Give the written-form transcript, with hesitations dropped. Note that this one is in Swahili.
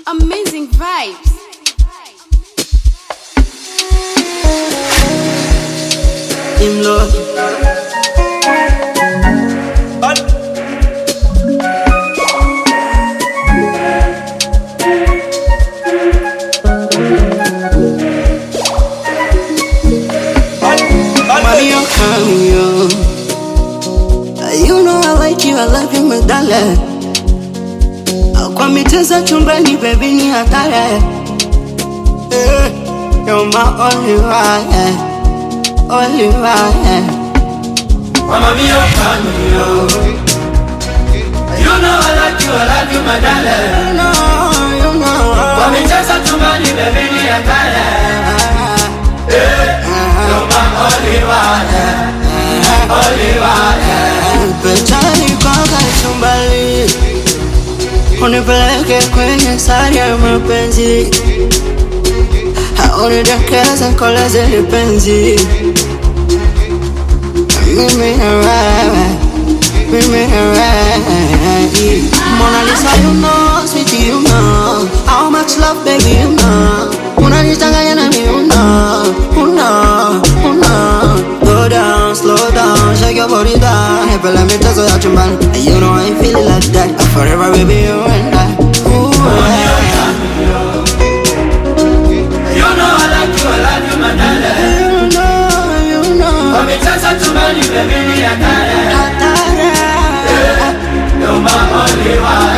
Amazing vibes. In love. Mommy, you're coming, yo. You know I like you, I love you, my darling. Kwa michezo chumbani, baby, ni hatari. You're my only one, only one. Mama, you're coming, yo. You know I like you, I love you, my darling. You know. Kwa michezo chumbani, baby, ni hatari. You're my only one, only one. Petani kwa kachumbali, unipeleke kwenye sari ya mapenzi. Unidekeza koleze lipenzi. Mimi na wewe, mimi na wewe. Mona Lisa, you know, sweetie, you know how much love, baby, you know. Unanichanganya na mimi, you know, you know, you know. Go down, slow down, shake your body down. Hey, let me tell you chumbani. You know I feel it like that. Forever, baby, you and I. Ooh, You know I like you, I love you, my darling. you know. Kwa michezo chumbani, baby, ni hatari. You're my only one.